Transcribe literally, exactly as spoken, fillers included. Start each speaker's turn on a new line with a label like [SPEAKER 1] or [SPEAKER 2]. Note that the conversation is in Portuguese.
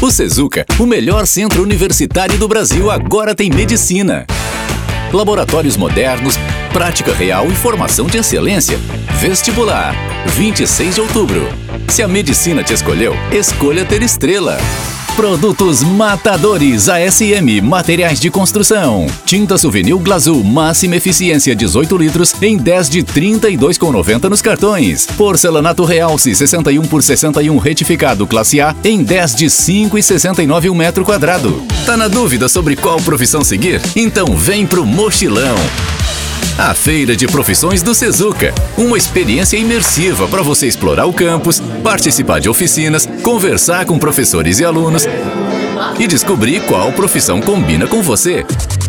[SPEAKER 1] O Sezuca, o melhor centro universitário do Brasil, agora tem medicina. Laboratórios modernos, prática real e formação de excelência. Vestibular, vinte e seis de outubro. Se a medicina te escolheu, escolha ter estrela. Produtos Matadores A S M, materiais de construção. Tinta Souvenir Glazul, máxima eficiência dezoito litros em dez de trinta e dois reais e noventa centavos nos cartões. Porcelanato Realce sessenta e um por sessenta e um retificado classe A em dez de cinco reais e sessenta e nove centavos um metro quadrado. Tá na dúvida sobre qual profissão seguir? Então vem pro Mochilão. A Feira de Profissões do Sezuca. Uma experiência imersiva para você explorar o campus, participar de oficinas, conversar com professores e alunos e descobrir qual profissão combina com você.